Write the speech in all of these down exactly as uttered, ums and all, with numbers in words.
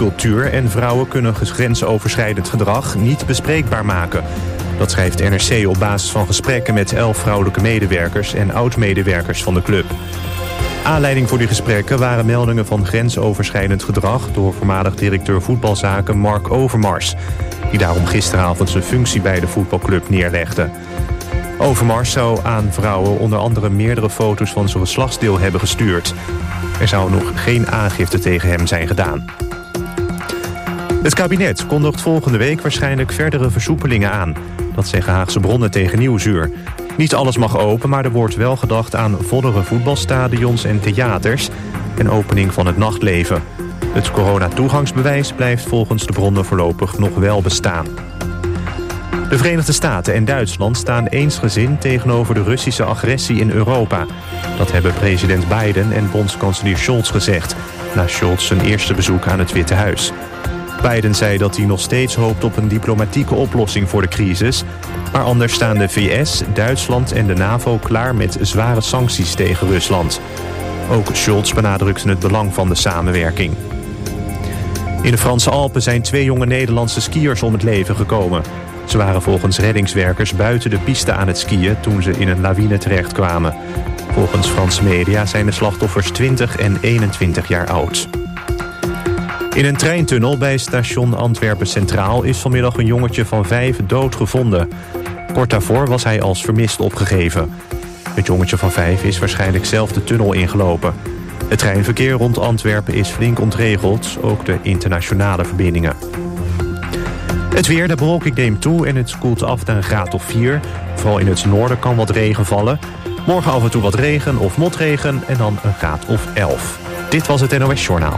groepscultuur en vrouwen kunnen grensoverschrijdend gedrag niet bespreekbaar maken. Dat schrijft N R C op basis van gesprekken met elf vrouwelijke medewerkers en oud-medewerkers van de club. Aanleiding voor die gesprekken waren meldingen van grensoverschrijdend gedrag door voormalig directeur voetbalzaken Mark Overmars, die daarom gisteravond zijn functie bij de voetbalclub neerlegde. Overmars zou aan vrouwen onder andere meerdere foto's van zijn geslachtsdeel hebben gestuurd. Er zou nog geen aangifte tegen hem zijn gedaan. Het kabinet kondigt volgende week waarschijnlijk verdere versoepelingen aan. Dat zeggen Haagse bronnen tegen Nieuwsuur. Niet alles mag open, maar er wordt wel gedacht aan vollere voetbalstadions en theaters en opening van het nachtleven. Het coronatoegangsbewijs blijft volgens de bronnen voorlopig nog wel bestaan. De Verenigde Staten en Duitsland staan eensgezind tegenover de Russische agressie in Europa. Dat hebben president Biden en bondskanselier Scholz gezegd, na Scholz zijn eerste bezoek aan het Witte Huis. Biden zei dat hij nog steeds hoopt op een diplomatieke oplossing voor de crisis, maar anders staan de V S, Duitsland en de NAVO klaar met zware sancties tegen Rusland. Ook Scholz benadrukte het belang van de samenwerking. In de Franse Alpen zijn twee jonge Nederlandse skiers om het leven gekomen. Ze waren volgens reddingswerkers buiten de piste aan het skiën toen ze in een lawine terechtkwamen. Volgens Franse media zijn de slachtoffers twintig en eenentwintig jaar oud. In een treintunnel bij station Antwerpen Centraal is vanmiddag een jongetje van vijf dood gevonden. Kort daarvoor was hij als vermist opgegeven. Het jongetje van vijf is waarschijnlijk zelf de tunnel ingelopen. Het treinverkeer rond Antwerpen is flink ontregeld, ook de internationale verbindingen. Het weer, de bewolking neemt toe en het koelt af naar een graad of vier. Vooral in het noorden kan wat regen vallen. Morgen af en toe wat regen of motregen en dan een graad of elf. Dit was het N O S Journaal.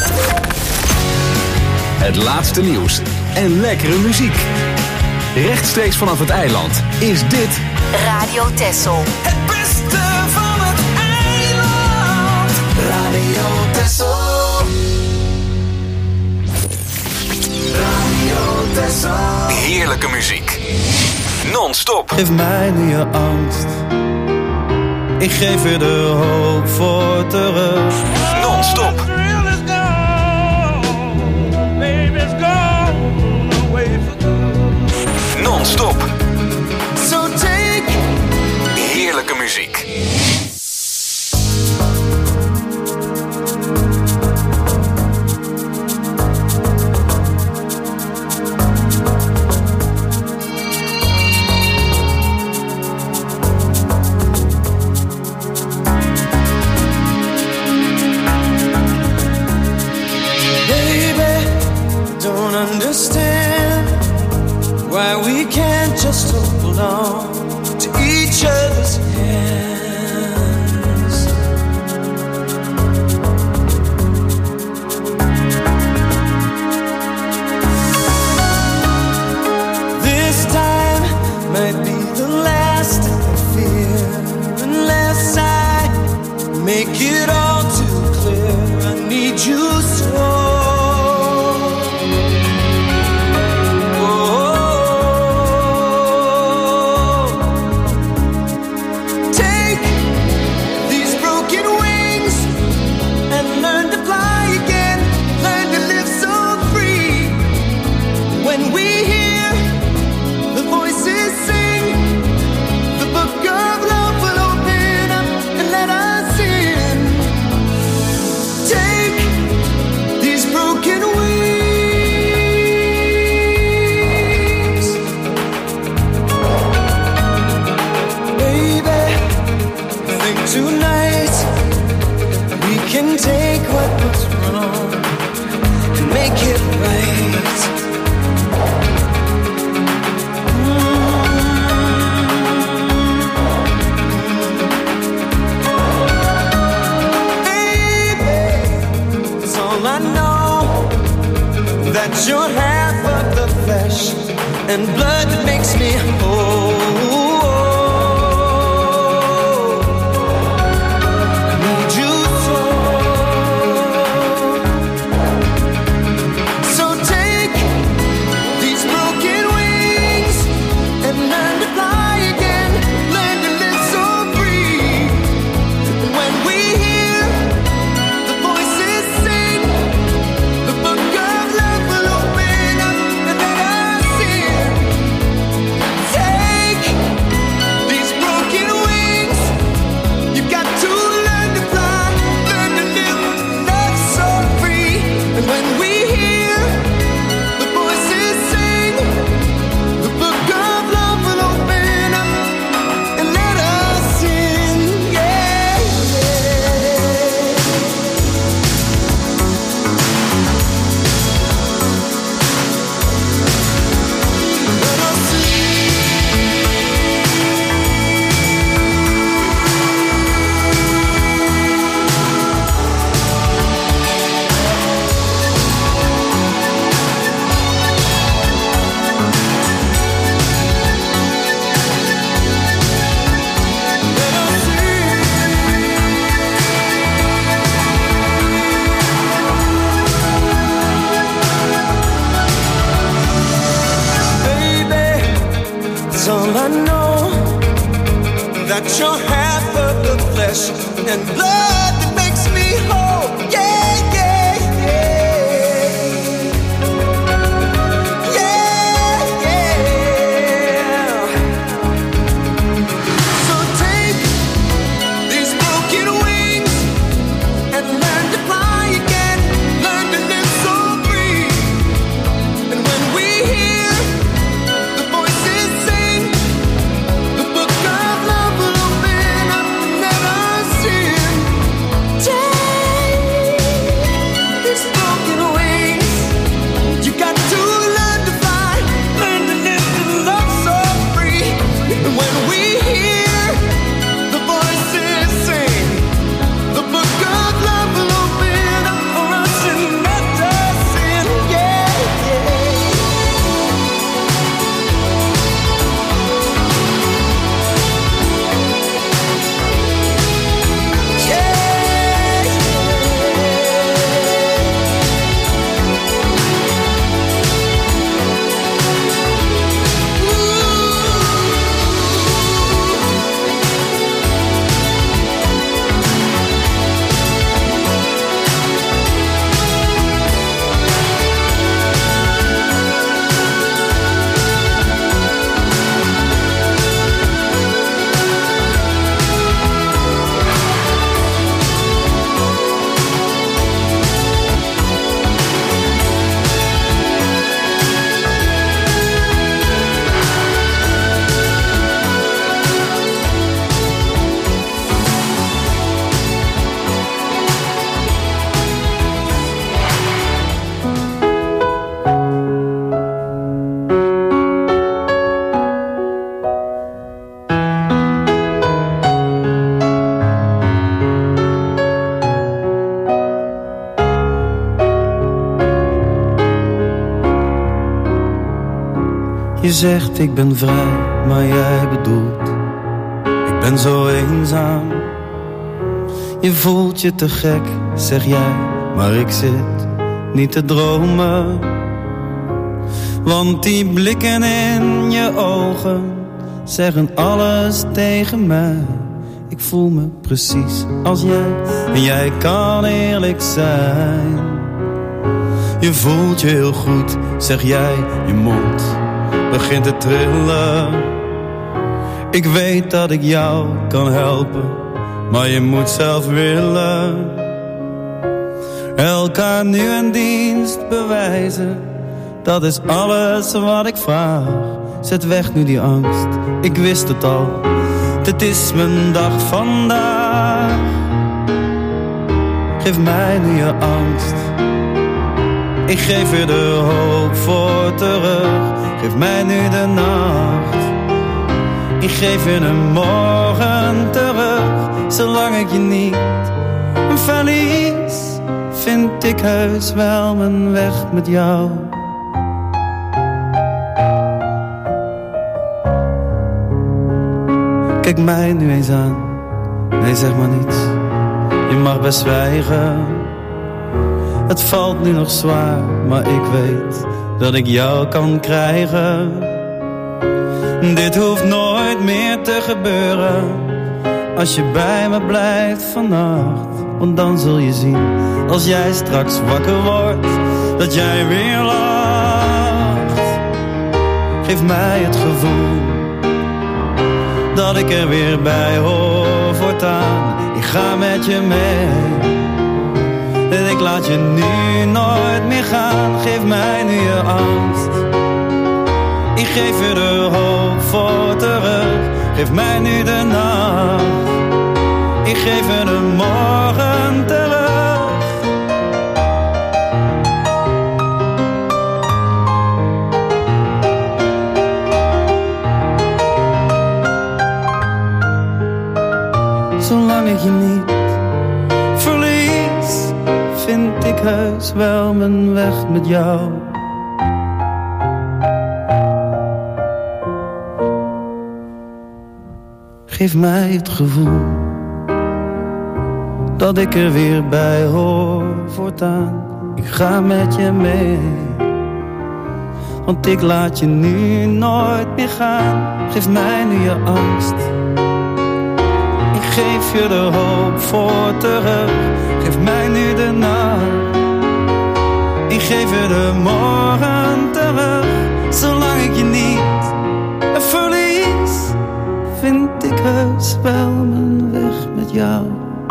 Het laatste nieuws en lekkere muziek. Rechtstreeks vanaf het eiland is dit Radio Texel. Het beste van het eiland. Radio Texel. Radio Texel. heerlijke muziek. Non-stop. Geef mij nu je angst. Ik geef je de hoop voor terug. Non-stop. Non-stop. So take. Heerlijke muziek. Baby, don't understand why we can't just hold on to each other's hands. This time might be the last I fear, unless I make it all too clear. I need you so. Take what was wrong and make it right. Mm-hmm. Baby, it's all I know, that you're half of the flesh and blood that makes me whole. Girl Well, I know that you're half of the flesh and blood that makes me whole. Yeah, yeah, yeah. Yeah, yeah. So take these broken wings and learn to fly again. Learn to live so free. And when we hear the voices sing, the book of love will open up and let us in. Take these broken wings. You got to learn to fly, learn to live and love so free. And when we hear the voices sing, the book of love will open up for us and let us in. Yeah, yeah. Je zegt ik ben vrij, maar jij bedoelt ik ben zo eenzaam. Je voelt je te gek, zeg jij, maar ik zit niet te dromen. Want die blikken in je ogen zeggen alles tegen mij. Ik voel me precies als jij en jij kan eerlijk zijn. Je voelt je heel goed, zeg jij, je mond begint te trillen. Ik weet dat ik jou kan helpen, maar je moet zelf willen. Elkaar nu een dienst bewijzen, dat is alles wat ik vraag. Zet weg nu die angst, ik wist het al, dit is mijn dag vandaag. Geef mij nu je angst, ik geef je de hoop voor terug. Geef mij nu de nacht, ik geef je een morgen terug. Zolang ik je niet verlies, vind ik heus wel mijn weg met jou. Kijk mij nu eens aan, nee zeg maar niets, je mag best zwijgen. Het valt nu nog zwaar, maar ik weet dat ik jou kan krijgen. Dit hoeft nooit meer te gebeuren, als je bij me blijft vannacht. Want dan zul je zien, als jij straks wakker wordt, dat jij weer lacht. Geef mij het gevoel dat ik er weer bij hoor voortaan. Ik ga met je mee en ik laat je nu nooit meer gaan. Geef mij nu je angst, ik geef je de hoop voor terug. Geef mij nu de nacht, ik geef je de morgen terug. Zolang ik je niet verlies, vind ik heus wel mijn weg met jou. Geef mij het gevoel dat ik er weer bij hoor voortaan. Ik ga met je mee, Want ik laat je nu nooit meer gaan. Geef mij nu je angst. Ik geef je de hoop voor terug. Geef mij nu de nacht. Ik geef je de morgen terug. Zolang ik je niet verlies, vind ik heus wel mijn weg met jou.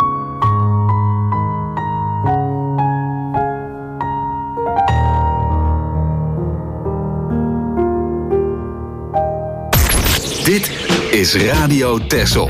Dit is Radio Texel.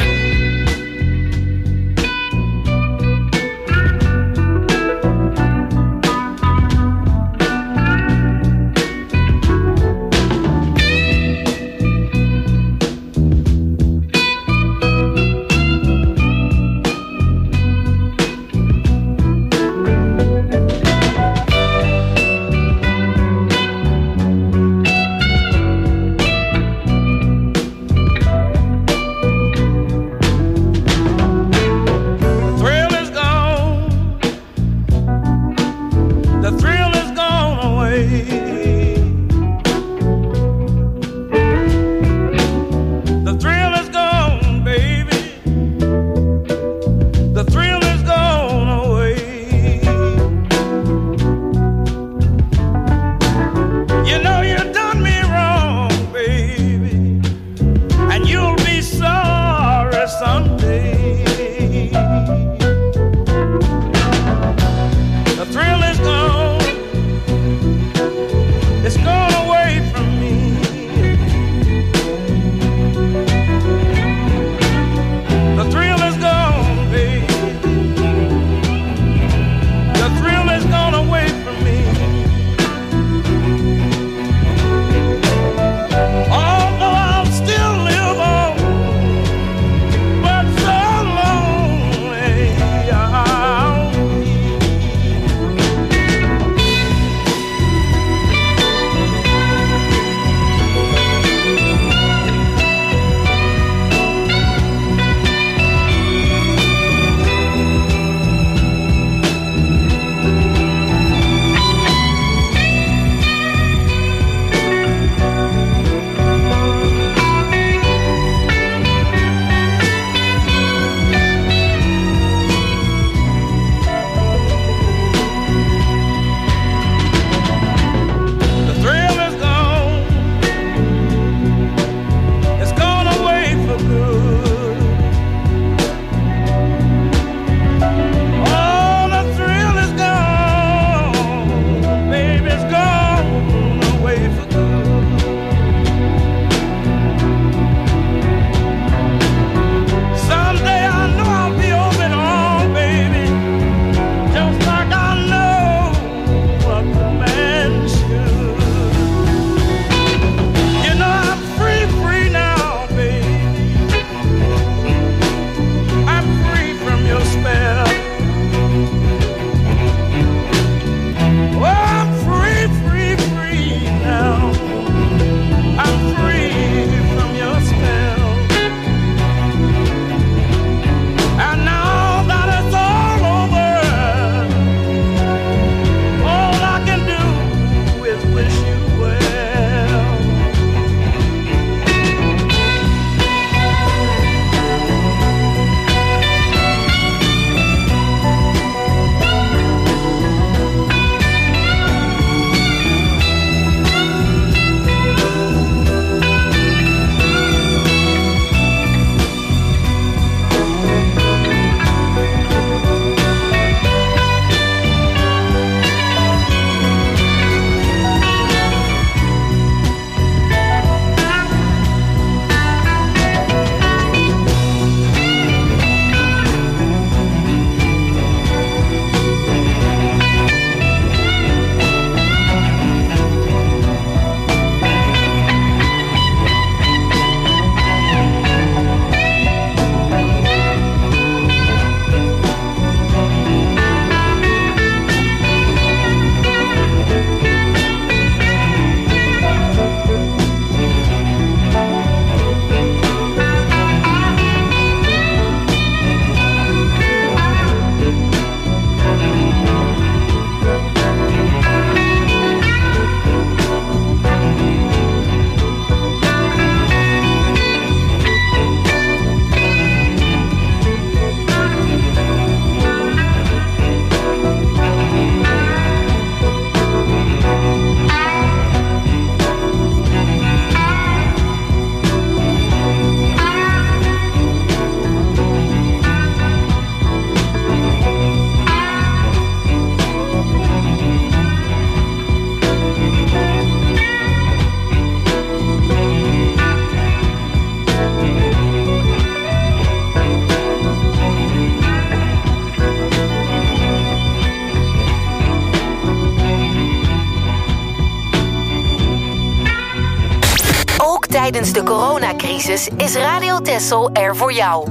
tijdens de coronacrisis is Radio Texel er voor jou.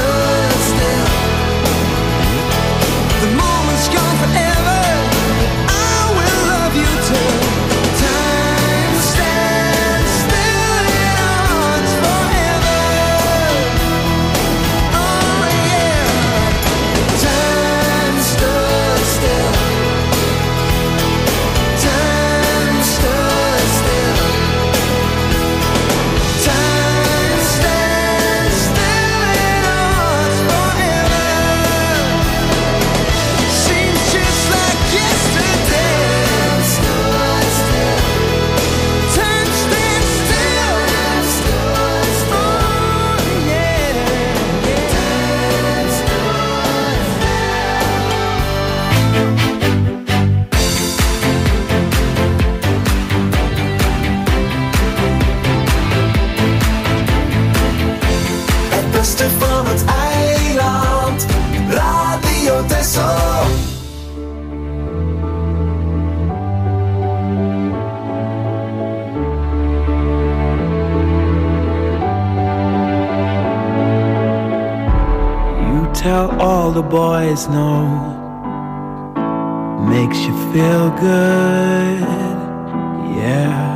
The moment's gone forever. all the boys know makes you feel good, yeah.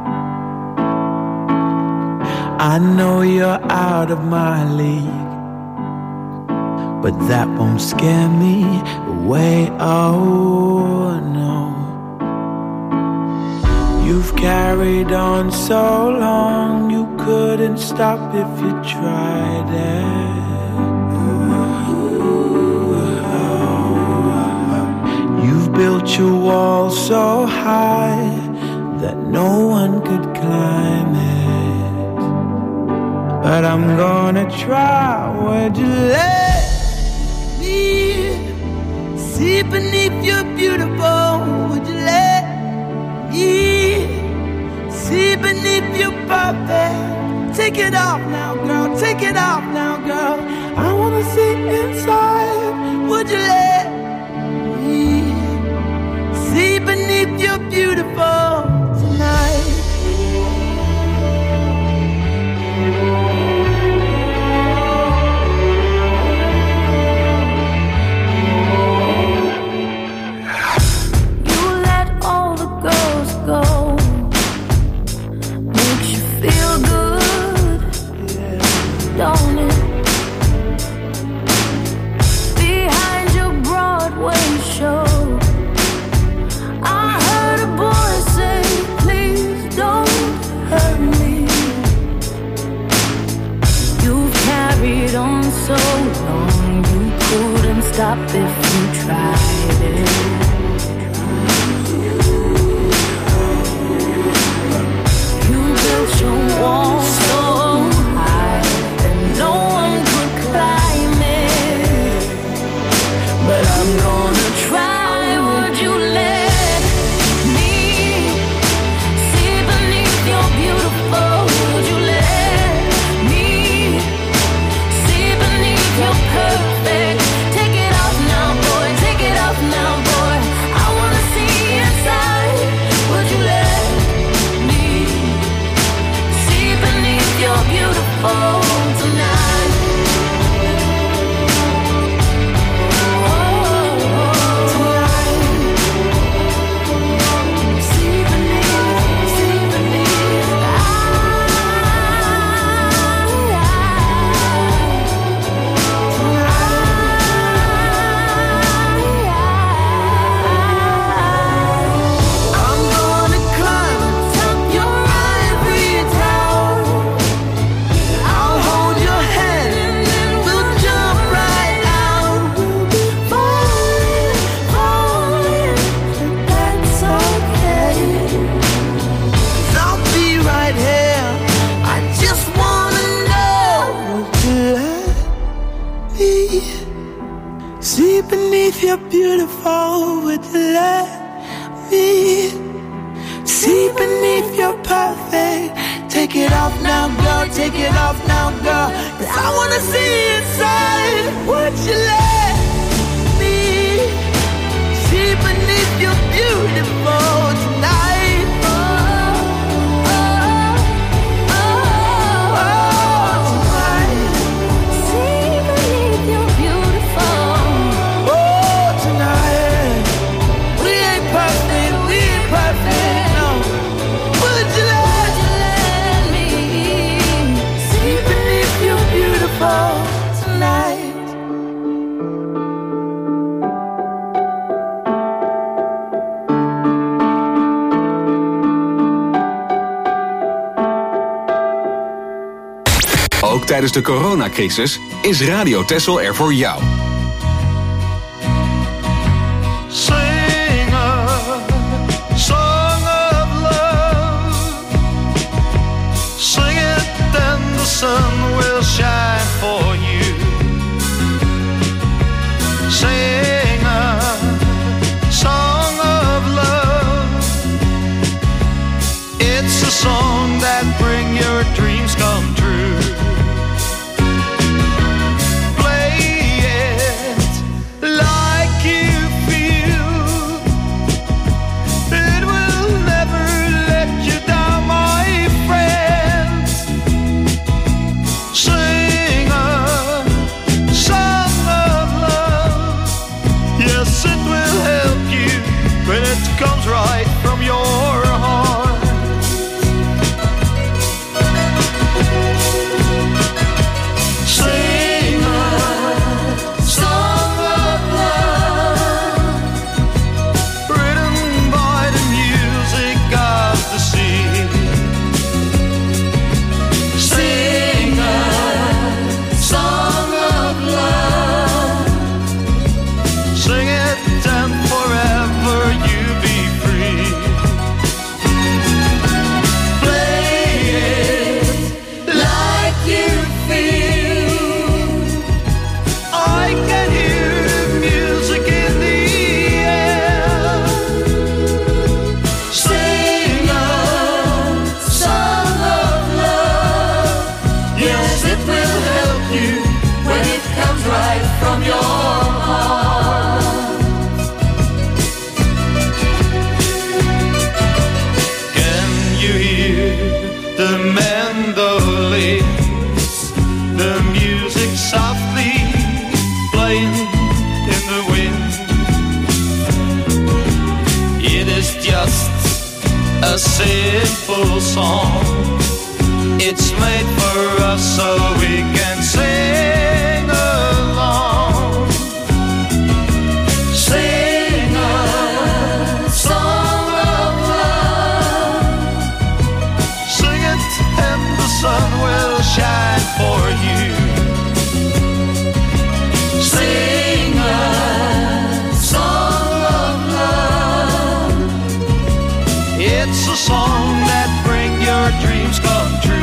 I know you're out of my league, but that won't scare me away, oh no. You've carried on so long, you couldn't stop if you tried it. You've built your wall so high that no one could climb it. But I'm gonna try. Would you let me see beneath your beautiful? Would you let me see beneath your perfect? Take it off now, girl. Take it off now, girl. I wanna see inside. Would you let me see beneath your beautiful tonight? Stop if you tried it. You built your wall so high that no one could climb it. But I'm gonna try. Would you let me see beneath your beautiful? Would you let me see beneath your perfect? You're beautiful, would you let me see beneath your perfect? Take it off now, girl, take it off now, girl, 'cause I wanna see inside. Would you let me see beneath your beautiful tonight? Ook tijdens de coronacrisis is Radio Texel er voor jou. Sing a song of love. Sing it and the sun will shine for you. Sing a song of love. It's a song that brings your dreams come true. Sing a song of love. the mandolins, the music softly playing in the wind. It is just a simple song. It's made for us so we can sing along. Sing a song of love. Sing it and the sun will shine for you. Sing a song of love. It's a song that brings your dreams come true.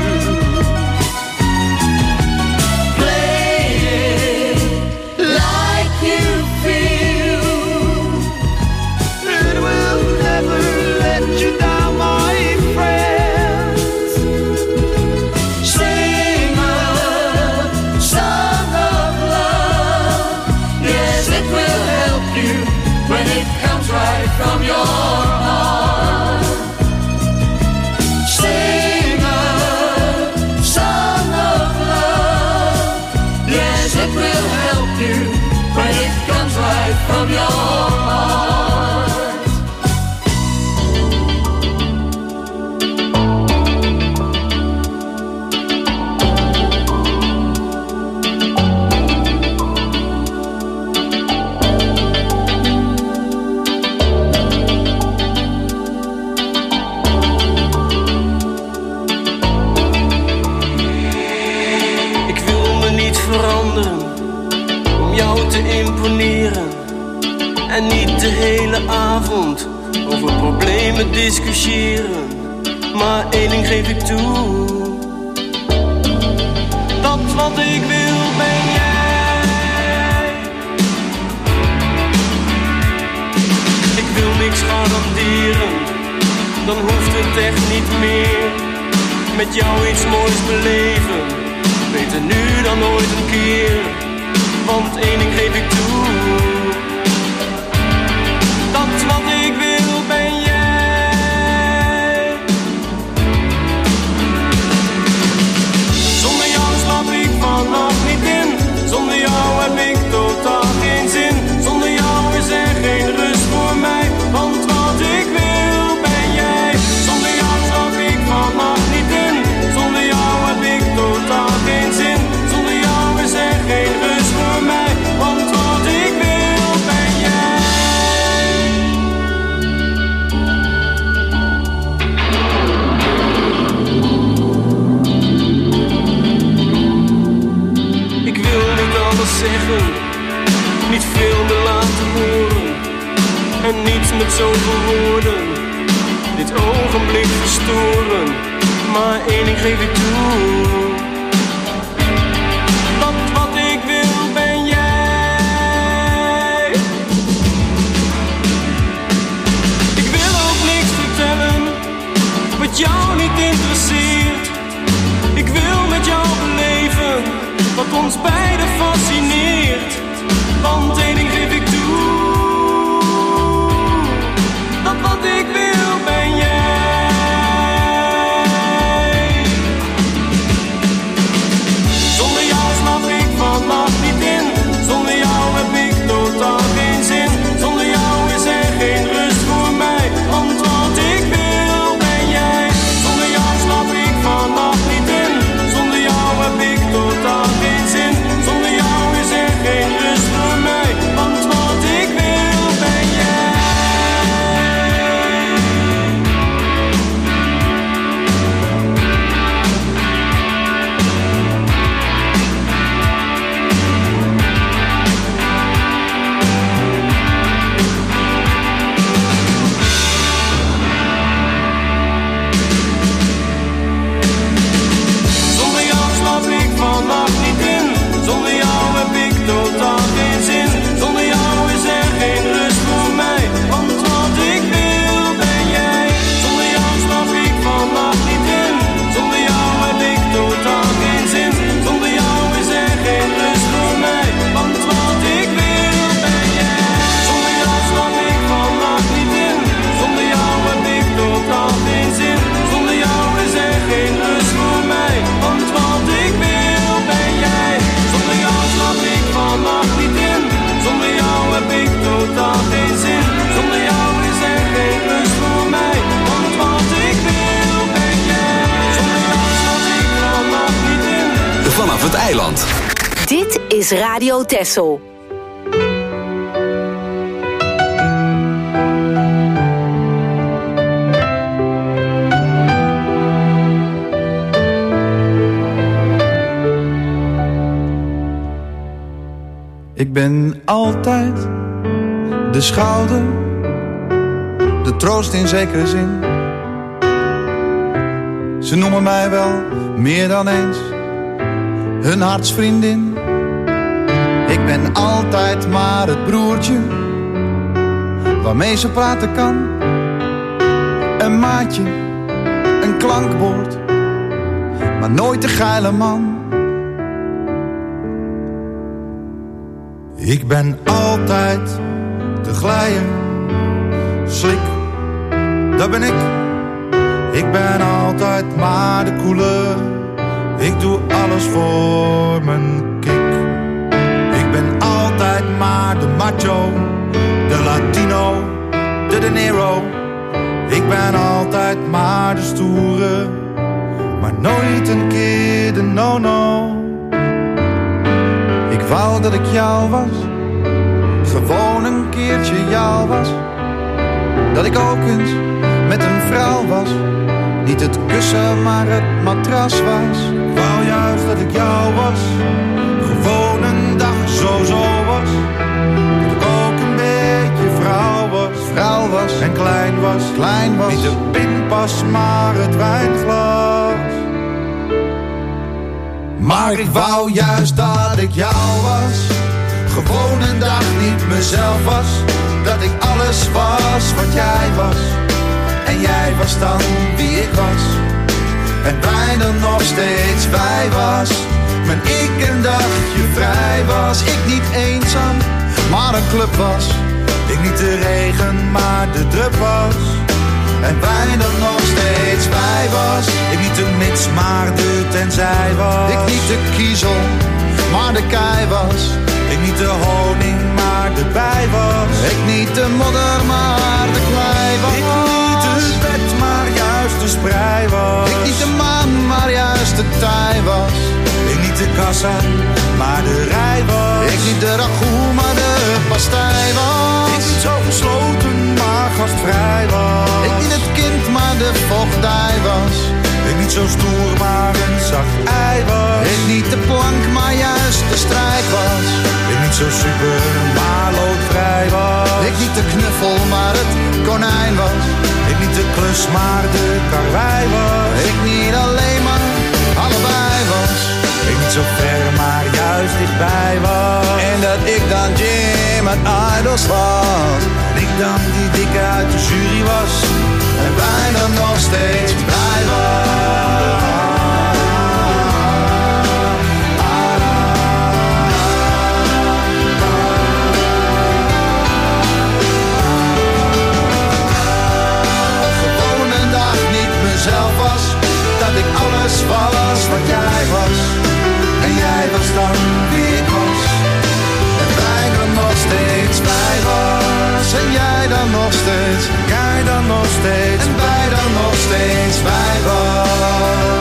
From your heart, sing a song of love. Yes, it will help you when it comes right from your en niet de hele avond over problemen discussiëren. Maar één ding geef ik toe, dat wat ik wil ben jij. Ik wil niks garanderen, dan hoeft het echt niet meer. Met jou iets moois beleven, beter nu dan ooit een keer. Want één ding geef ik toe, dat wat ik wil ben jij. Zonder jou slaap ik vannacht niet in. Zonder jou heb ik totaal geen zin. Zonder jou is er geen rust voor mij. Want wat ik wil ben jij. Zonder jou slaap ik vannacht niet in. Zonder jou heb ik totaal geen zin. Zonder jou is er geen rust voor mij. Want wat ik wil ben jij. Ik wil niet alles zeggen, niet veel meer laten horen. En niets met zoveel woorden, dit ogenblik verstoren. Maar één ding geef ik toe, dat wat ik wil ben jij. Ik wil ook niks vertellen, wat jou niet interesseert. Ik wil met jou beleven, wat ons beiden fascineert. Want één ding geef ik toe, dat wat ik wil ben jij. vanaf het eiland. Dit is Radio Texel. Ik ben altijd de schouder, de troost in zekere zin. Ze noemen mij wel meer dan eens hun hartsvriendin. Ik ben altijd maar het broertje waarmee ze praten kan. Een maatje, een klankbord, maar nooit de geile man. Ik ben altijd de glijer, slik, dat ben ik. Ik ben altijd maar de koele, ik doe alles voor mijn kick. Ik ben altijd maar de macho, de Latino, de De Niro. Ik ben altijd maar de stoere, maar nooit een keer de no-no. Ik wou dat ik jou was, gewoon een keertje jou was. Dat ik ook eens met een vrouw was, niet het kussen maar het matras was. Ik wou juist dat ik jou was, gewoon een dag zo-zo was. Dat ik ook een beetje vrouw was, vrouw was en klein was, klein was. Niet de pinpas maar het wijnglas. Maar ik wou juist dat ik jou was, gewoon een dag niet mezelf was. Dat ik alles was wat jij was, en jij was dan wie ik was. En bijna nog steeds wij was, mijn ik een dagje vrij was. Ik niet eenzaam, maar een club was. Ik niet de regen, maar de drup was. En bijna nog steeds wij was. Ik niet de mits, maar de tenzij was. Ik niet de kiezel, maar de kei was. Ik niet de honing, maar de bij was. Ik niet de modder, maar de klei was. Ik niet het bed, maar juist de sprei was. Ik niet de maan, maar juist de tij was. Ik niet de kassa, maar de rij was. Ik niet de ragout, maar de pastei was. Ik niet zo gesloten, maar gastvrij was. Ik niet het kind, maar de vochtdij was. Ik niet zo stoer, maar een zacht ei was. Ik niet de plank, maar juist de strijk was. Ik niet zo super, maar loodvrij was. Ik niet de knuffel, maar het konijn was. Ik niet de klus, maar de karwei was. Ik niet alleen, maar allebei was. Ik niet zo ver, maar juist dichtbij was. En dat ik dan Jim uit Idols was. En ik dan die dikke uit de jury was. En bijna nog steeds blij was. Gewoon een dag niet mezelf was. Dat ik alles was wat jij was. En jij was dan wie ik was. En bijna nog steeds blij was. En jij dan nog steeds. Jij dan nog steeds. En wij dan nog steeds blij was.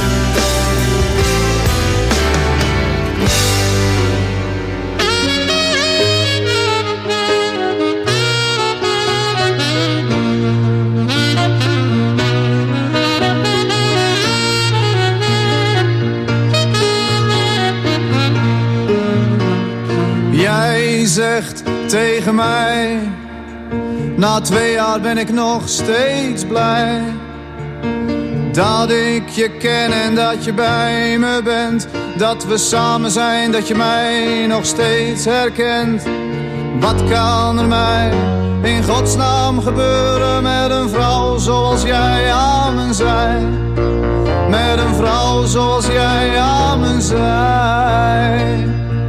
Jij zegt tegen mij, na twee jaar ben ik nog steeds blij. Dat ik je ken en dat je bij me bent. Dat we samen zijn, dat je mij nog steeds herkent. Wat kan er mij in godsnaam gebeuren met een vrouw zoals jij aan me zij? Met een vrouw zoals jij aan me zij.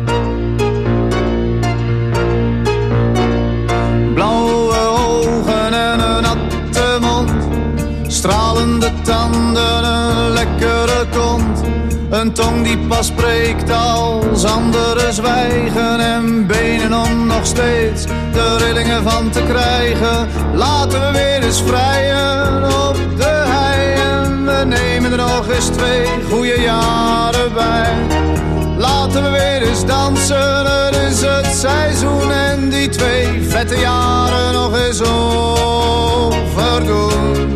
Blauwe ogen en een natte mond, stralende tanden, een lekkere kont. Een tong die pas spreekt als anderen zwijgen. En benen om nog steeds de rillingen van te krijgen. Laten we weer eens vrijen op de hei. En we nemen er nog eens twee goede jaren erbij. Laten we weer eens dansen, het is het seizoen en die twee vette jaren nog eens overdoen.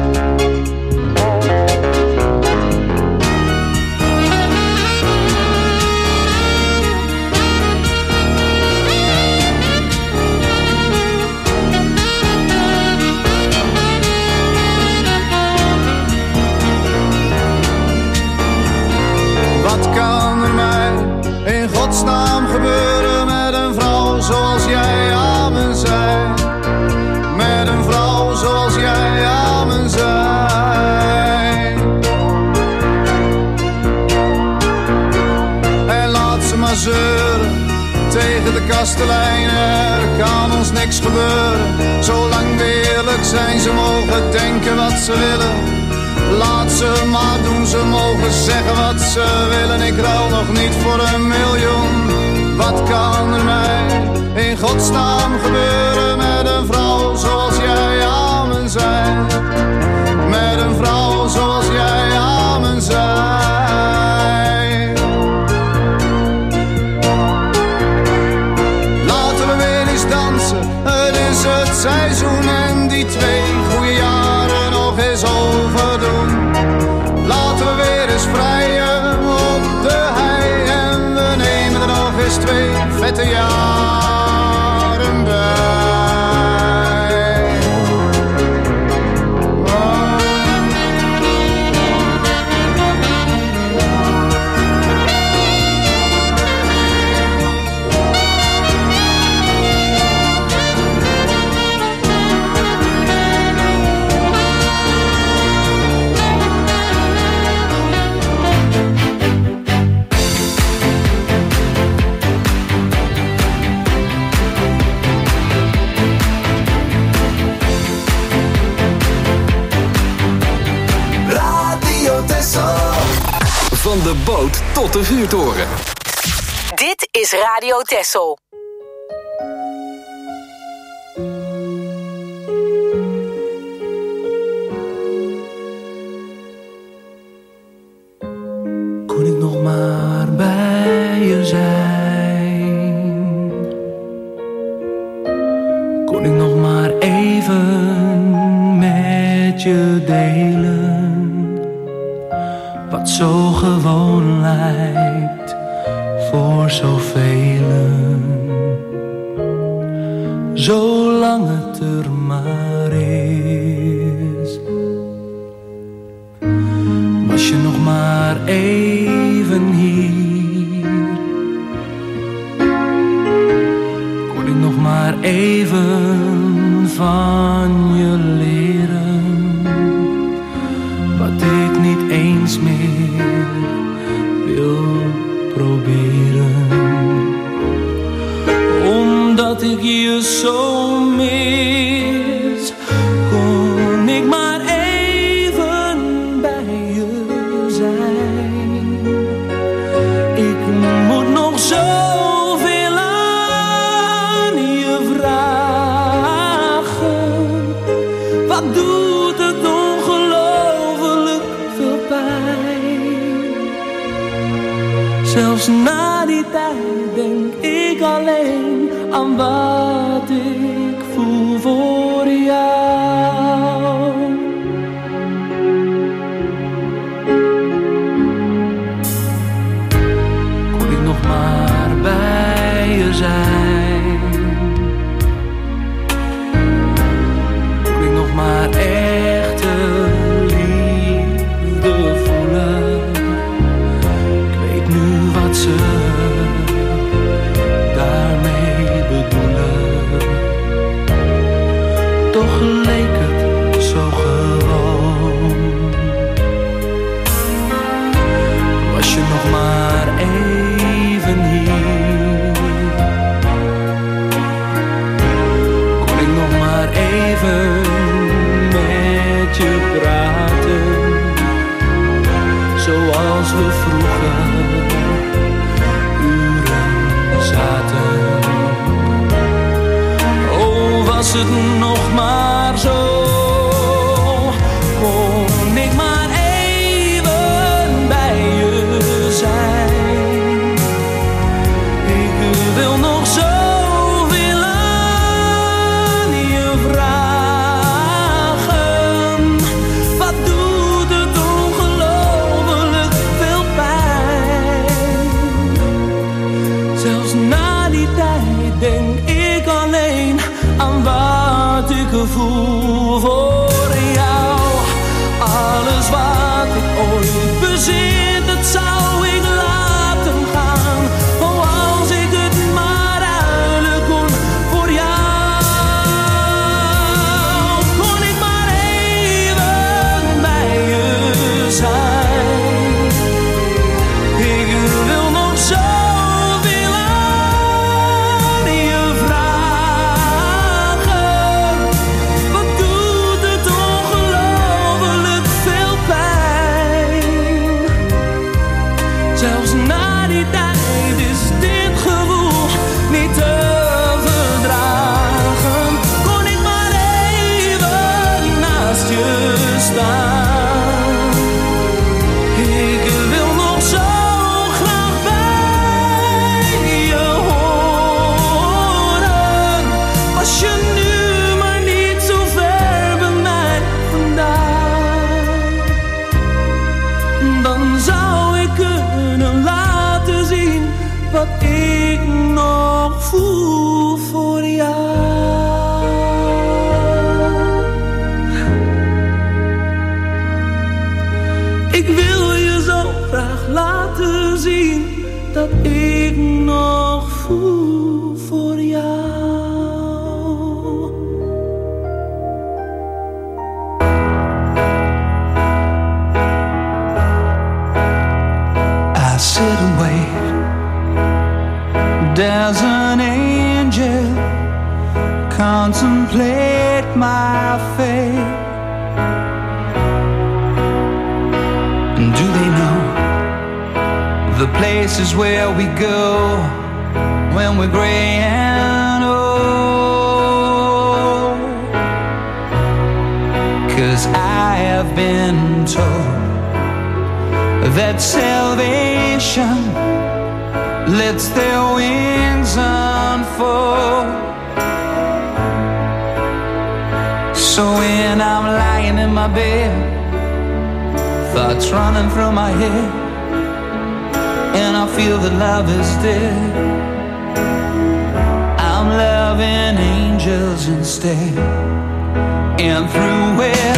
Wat kan er mij in godsnaam gebeuren met een vrouw zoals jij aan me zei? Met een vrouw zoals jij aan me zei. En laat ze maar zeuren tegen de kastelein, er kan ons niks gebeuren. Zolang we eerlijk zijn, ze mogen denken wat ze willen. Laat ze maar doen, ze mogen zeggen wat ze willen. Ik ruil nog niet voor een miljoen. Wat kan er mij in godsnaam gebeuren met een vrouw zoals jij aan me zei? Met een vrouw zoals jij aan me zei. Laten we weer eens dansen, het is het seizoen en die twee goede jaren nog eens overdoen. Laten we weer eens vrijen op de hei en we nemen er nog eens twee vette jaren bij. Van de boot tot de vuurtoren. Dit is Radio Texel. Kon ik nog maar bij je zijn? Kon ik nog maar even met je delen? Wat zo gewoon lijkt voor zoveel. Zolang het er maar is. Was je nog maar even hier? Kon ik nog maar even van je leren? Wat ik niet eens meer wil proberen. Omdat ik je zo mis, kon ik maar even bij je zijn. Ik moet nog zoveel aan je vragen. Wat doet het ongelooflijk veel pijn. Zelfs na die tijd denk ik alleen aan wat ik voel voor jou. Kon ik nog maar bij je zijn? Kon ik nog maar echte liefde voelen? Ik weet nu wat ze daarmee bedoelen. Toch leek het zo gewoon. Was je nog maar even hier? Kon ik nog maar even met je praten? Zoals we vroeger uren zaten. Oh, was het nog maar zo. Kon ik maar even bij je zijn. Ik wil je zo graag laten zien dat ik nog voel voor jou. I sit and wait. There's an angel, contemplate my fate. And do they know the places where we go when we're gray and old? 'Cause I have been told that salvation lets their wings unfold. So when I'm lying in my bed, thoughts running through my head, and I feel that love is dead, I'm loving angels instead. And through it,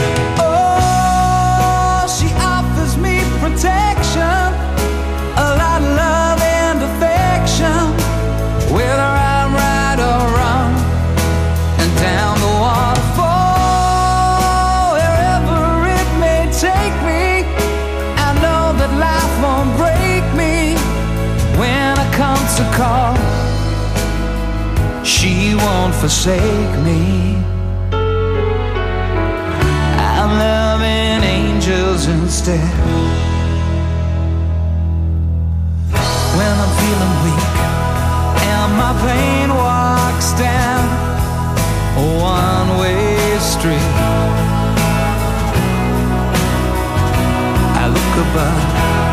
oh, she offers me protection, a lot of love and affection, whether I'm right or wrong, and down the waterfall, wherever it may take me, I know that life won't break me when I come to call. She won't forsake me. I'm loving angels instead. When I'm feeling weak and my pain walks down a one-way street, I look above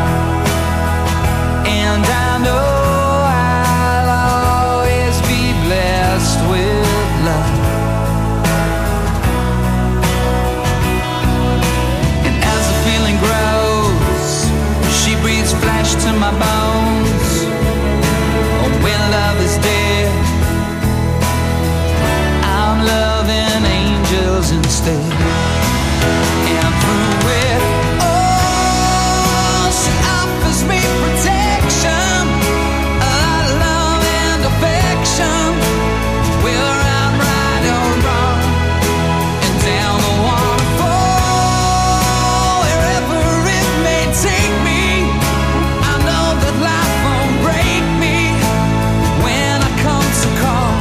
and I know I'll always be blessed with love. And as the feeling grows, she breathes flesh to my bones. When love is dead, I'm loving angels instead. And through it, oh, she offers me protection, a lot of love and affection, whether I'm right or wrong, and down the waterfall, wherever it may take me, I know that life won't break me when I come to call.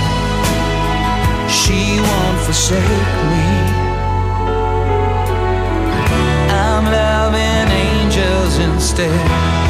She won't forsake me. I'm loving angels instead.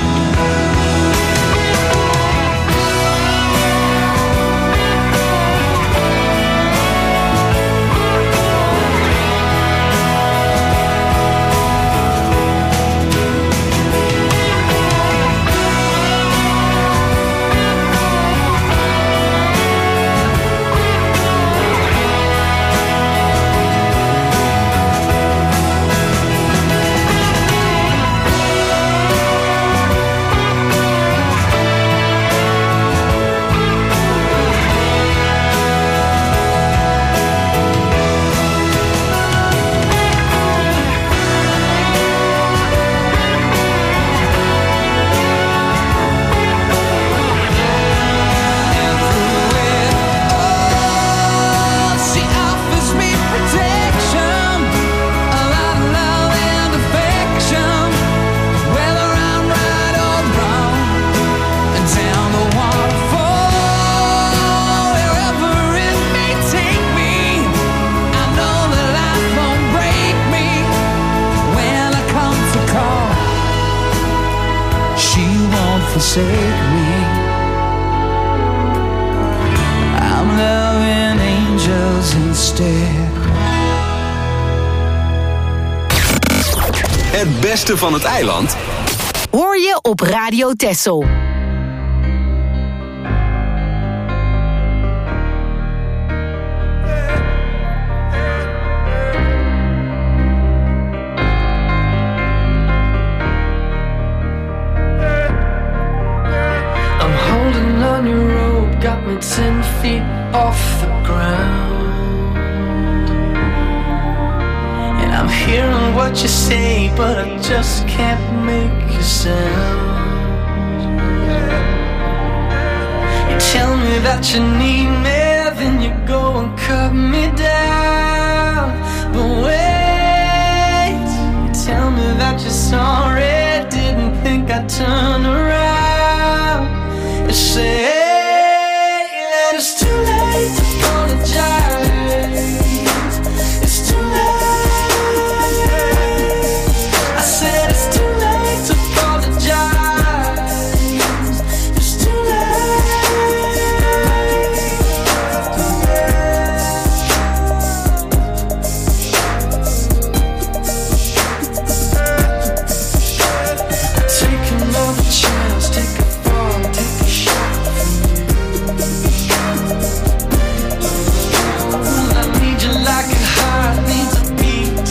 Forsake me. I'm loving angels instead. Het beste van het eiland hoor je op Radio Texel. Got me ten feet off the ground, and I'm hearing what you say, but I just can't make a sound. You tell me that you need me, then you go and cut me down. But wait, you tell me that you're sorry, didn't think I'd turn around. You say that it's too late to apologize. It's too late. I said it's too late to apologize. It's too take another chance, take a fall, take a shot. Well, I need you like a heart needs a beat.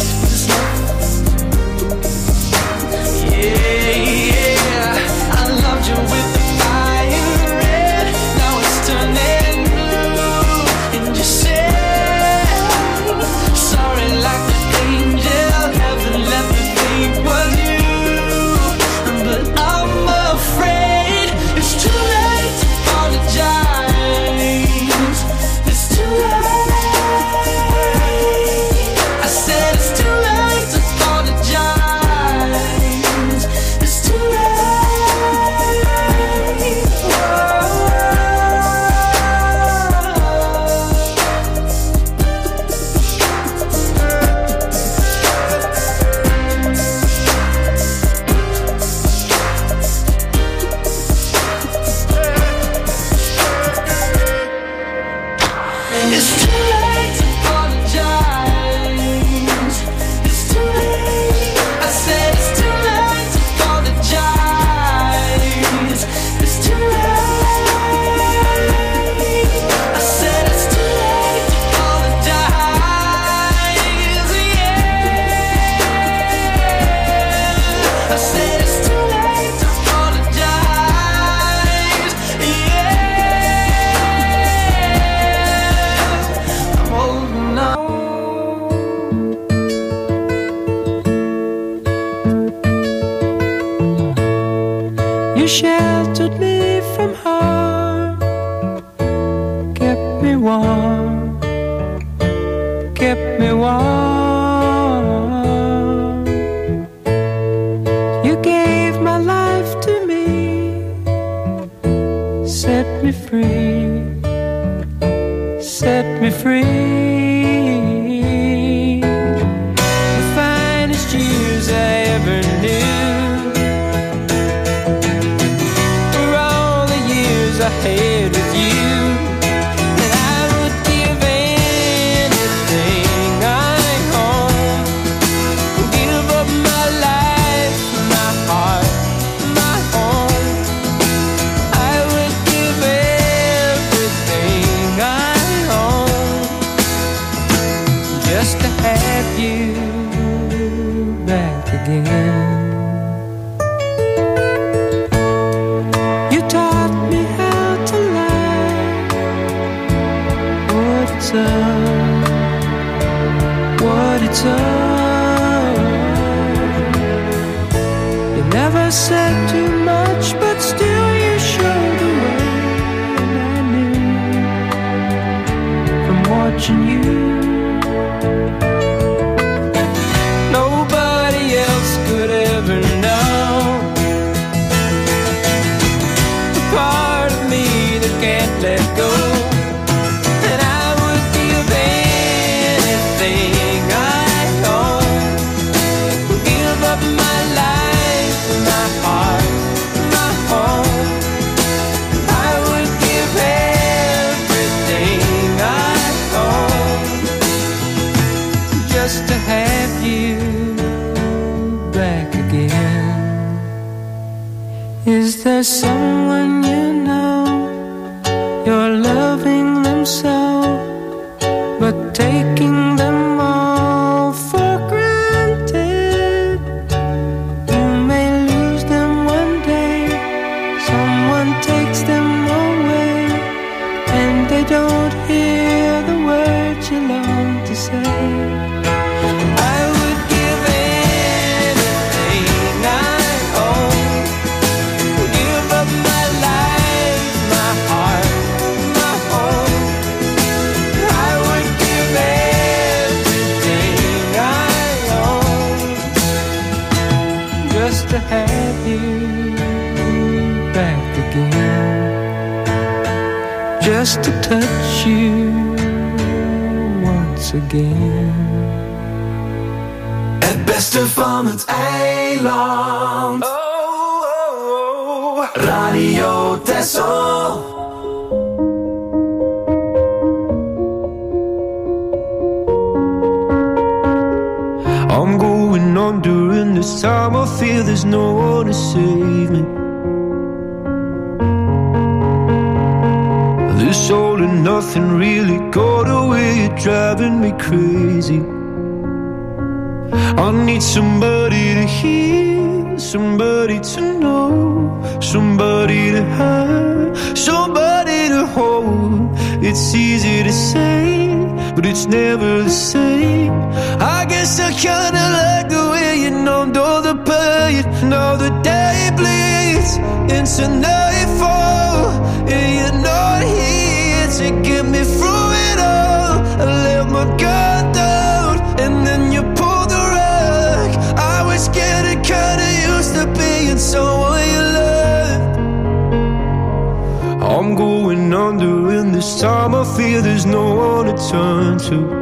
Yeah, yeah, I loved you with the fire red. Now it's turning blue. And you say sorry like the angel heaven let me think was you. But I'm afraid it's too late to apologize. It's too late. I said it's too late to apologize. It's too late. It's too late to apologize. It's too late. I said it's too late to apologize. It's too late. I said it's too late to apologize. Yeah. I said it's too late to apologize. Yeah. I'm holding on. You sheltered me from harm, kept me warm, kept me warm. You gave my life to me, set me free, set me free. The finest years I ever knew. For all the years I had with you, and I would give anything I own, give up my life, my heart, my home. I would give everything I own just to have you back again. You taught me how to love, what it's up, what it's up. You never said too much, but still you showed the way, and I knew from watching you. Nobody else could ever know the part of me that can't let go. And I would give anything I own, give up my life, my heart, my home. I would give everything I own just to have you back again. Is there someone you know, you're loving them so, but taking them all for granted? You may lose them one day, someone takes them away, and they don't hear the words you long to say. I would give it have you back again, just to touch you once again. Het beste van het eiland. Oh, oh, oh. Radio Texel. I'm going on during this time. I feel there's no one to save me. This all and nothing really got away. You're driving me crazy. I need somebody to hear, somebody to know, somebody to have, somebody to hold. It's easy to say, but it's never the same. I guess I kinda like the way you numbed all the pain. Now the day bleeds into nightfall, and you're not here to get me through it all. I let my guard down, and then you pulled the rug. I was getting kinda used to being someone you loved. I'm going under, and this time I feel there's no one to turn to.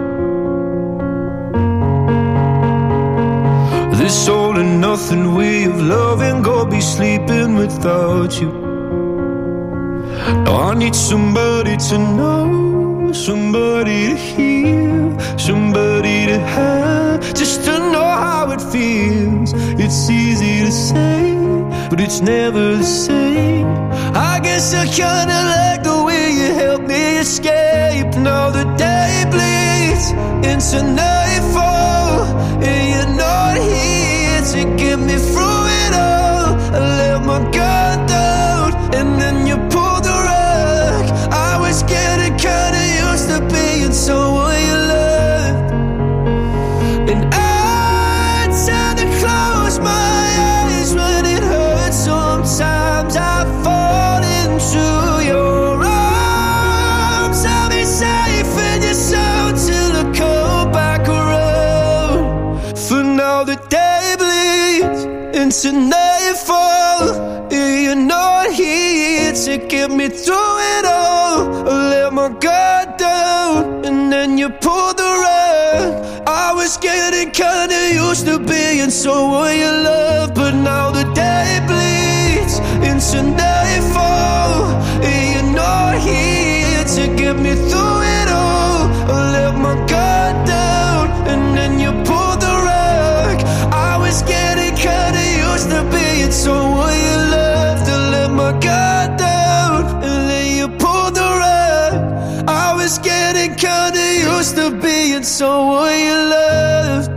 This all and nothing way of loving, go be sleeping without you. Now I need somebody to know, somebody to hear, somebody to have, just to know how it feels. It's easy to say, but it's never the same. I guess I kinda like the way you help me escape. Now the day bleeds into nightfall, and you're not here to get me through it all. I let my guard down, and then you pulled the rug. I was getting kinda used to being someone you loved, and I tend to close my eyes when it hurts. Sometimes I fall into your arms. I'll be safe in your soul till I come back around. For now the day bleeds into nightfall, and you're not here to get me through it all. I let my guard down, and then you pulled the rug. I was getting kinda used to being someone you love, but now the day bleeds into nightfall, and you're not here to get me through it all. I let my guard down, and then you pulled the rug. I was getting kinda used to being someone you loved. To let my guard down, and then you pulled the rug. I was getting kinda used to being someone you loved.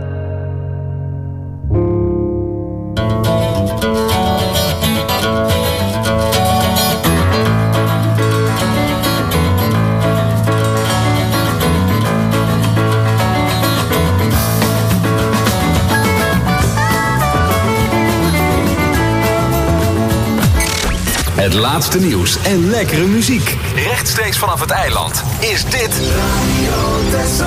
Het laatste nieuws en lekkere muziek. Rechtstreeks vanaf het eiland is dit Radio Texel.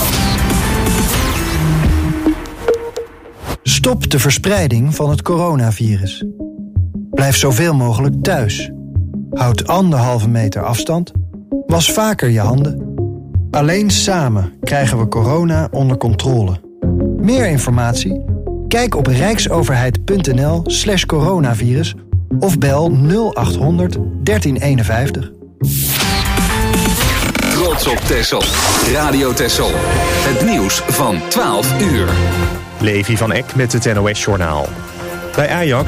Stop de verspreiding van het coronavirus. Blijf zoveel mogelijk thuis. Houd anderhalve meter afstand. Was vaker je handen. Alleen samen krijgen we corona onder controle. Meer informatie? Kijk op rijksoverheid.nl slash coronavirus of bel nul achthonderd dertien eenenvijftig. Trots op Texel. Radio Texel. Het nieuws van twaalf uur. Levi van Eck met het N O S-journaal. Bij Ajax